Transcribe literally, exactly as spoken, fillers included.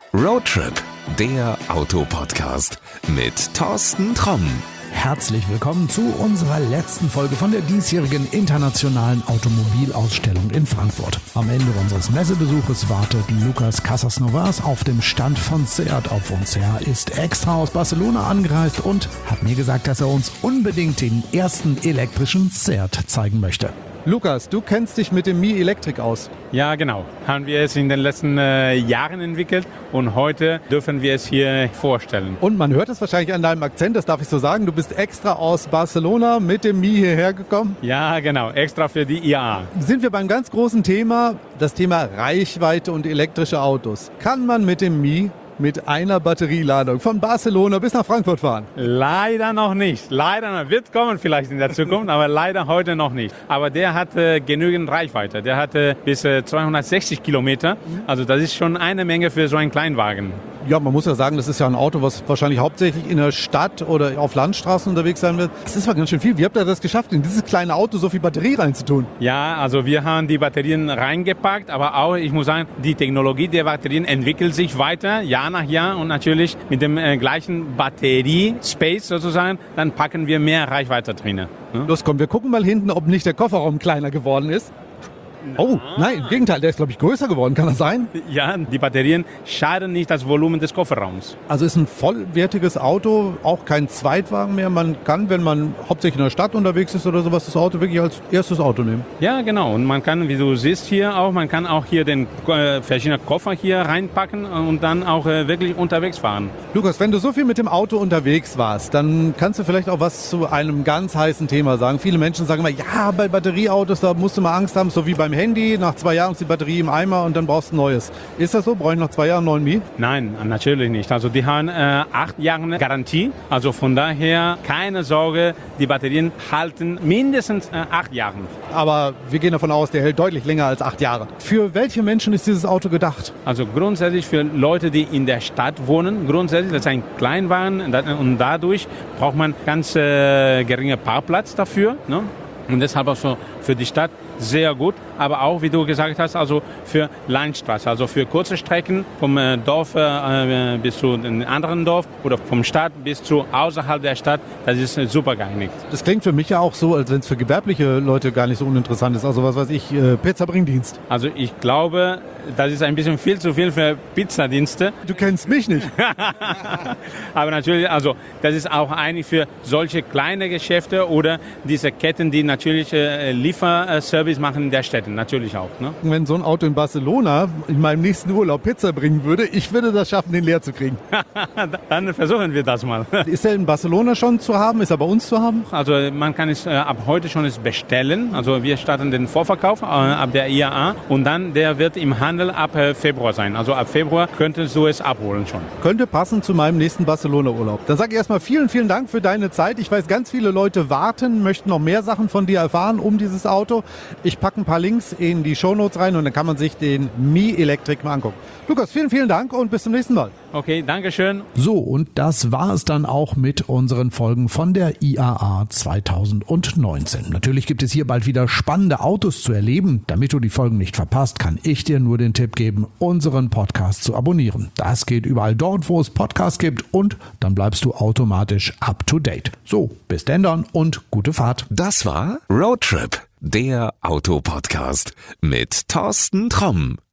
Roadtrip, der Autopodcast mit Thorsten Tromm. Herzlich willkommen zu unserer letzten Folge von der diesjährigen Internationalen Automobilausstellung in Frankfurt. Am Ende unseres Messebesuches wartet Lucas Casasnovas auf dem Stand von Seat auf uns. Er ist extra aus Barcelona angereist und hat mir gesagt, dass er uns unbedingt den ersten elektrischen Seat zeigen möchte. Lukas, du kennst dich mit dem Mi Electric aus. Ja, genau. Haben wir es in den letzten äh, Jahren entwickelt und heute dürfen wir es hier vorstellen. Und man hört es wahrscheinlich an deinem Akzent, das darf ich so sagen. Du bist extra aus Barcelona mit dem Mi hierher gekommen. Ja, genau. Extra für die I A A. Sind wir beim ganz großen Thema, das Thema Reichweite und elektrische Autos. Kann man mit dem Mi mit einer Batterieladung von Barcelona bis nach Frankfurt fahren? Leider noch nicht. Leider noch. Wird kommen vielleicht in der Zukunft, aber leider heute noch nicht. Aber der hat äh, genügend Reichweite. Der hatte bis äh, zweihundertsechzig Kilometer. Also das ist schon eine Menge für so einen Kleinwagen. Ja, man muss ja sagen, das ist ja ein Auto, was wahrscheinlich hauptsächlich in der Stadt oder auf Landstraßen unterwegs sein wird. Das ist zwar ganz schön viel. Wie habt ihr das geschafft, in dieses kleine Auto so viel Batterie reinzutun? Ja, also wir haben die Batterien reingepackt, aber auch, ich muss sagen, die Technologie der Batterien entwickelt sich weiter, Jahr nach Jahr. Und natürlich mit dem äh, gleichen Batterie-Space sozusagen, dann packen wir mehr Reichweite drin. Ne? Los, komm, wir gucken mal hinten, ob nicht der Kofferraum kleiner geworden ist. Oh, nein, im Gegenteil, der ist, glaube ich, größer geworden. Kann das sein? Ja, die Batterien schaden nicht das Volumen des Kofferraums. Also ist ein vollwertiges Auto, auch kein Zweitwagen mehr. Man kann, wenn man hauptsächlich in der Stadt unterwegs ist oder sowas, das Auto wirklich als erstes Auto nehmen. Ja, genau. Und man kann, wie du siehst hier auch, man kann auch hier den äh, verschiedenen Koffer hier reinpacken und dann auch äh, wirklich unterwegs fahren. Lukas, wenn du so viel mit dem Auto unterwegs warst, dann kannst du vielleicht auch was zu einem ganz heißen Thema sagen. Viele Menschen sagen immer, ja, bei Batterieautos, da musst du mal Angst haben, so wie beim Handy, nach zwei Jahren ist die Batterie im Eimer und dann brauchst du ein neues. Ist das so? Brauche ich nach zwei Jahren einen neuen Mi? Nein, natürlich nicht. Also die haben äh, acht Jahre Garantie. Also von daher keine Sorge, die Batterien halten mindestens äh, acht Jahre. Aber wir gehen davon aus, der hält deutlich länger als acht Jahre. Für welche Menschen ist dieses Auto gedacht? Also grundsätzlich für Leute, die in der Stadt wohnen. Grundsätzlich, das ist ein Kleinwagen und dadurch braucht man ganz äh, geringe Parkplatz dafür. Ne? Und deshalb auch so für die Stadt sehr gut, aber auch, wie du gesagt hast, also für Landstraße, also für kurze Strecken vom äh, Dorf äh, bis zu einem anderen Dorf oder vom Stadt bis zu außerhalb der Stadt, das ist äh, super geeignet. Das klingt für mich ja auch so, als wenn es für gewerbliche Leute gar nicht so uninteressant ist. Also was weiß ich, äh, Pizzabringdienst. Also ich glaube, das ist ein bisschen viel zu viel für Pizzadienste. Du kennst mich nicht. Aber natürlich, also das ist auch eigentlich für solche kleine Geschäfte oder diese Ketten, die natürlich äh, Lieferservice machen in der Städte, natürlich auch. Ne? Wenn so ein Auto in Barcelona in meinem nächsten Urlaub Pizza bringen würde, ich würde das schaffen, den leer zu kriegen. Dann versuchen wir das mal. Ist er in Barcelona schon zu haben? Ist er bei uns zu haben? Also man kann es äh, ab heute schon es bestellen. Also wir starten den Vorverkauf äh, ab der I A A und dann der wird im Handel ab äh, Februar sein. Also ab Februar könntest du es abholen schon. Könnte passen zu meinem nächsten Barcelona-Urlaub. Dann sage ich erstmal vielen, vielen Dank für deine Zeit. Ich weiß, ganz viele Leute warten, möchten noch mehr Sachen von dir erfahren um dieses Auto. Ich packe ein paar Links in die Shownotes rein und dann kann man sich den Mi Electric mal angucken. Lukas, vielen, vielen Dank und bis zum nächsten Mal. Okay, danke schön. So, und das war es dann auch mit unseren Folgen von der I A A zwanzig neunzehn. Natürlich gibt es hier bald wieder spannende Autos zu erleben. Damit du die Folgen nicht verpasst, kann ich dir nur den Tipp geben, unseren Podcast zu abonnieren. Das geht überall dort, wo es Podcasts gibt und dann bleibst du automatisch up to date. So, bis denn dann und gute Fahrt. Das war Roadtrip, der Autopodcast mit Thorsten Tromm.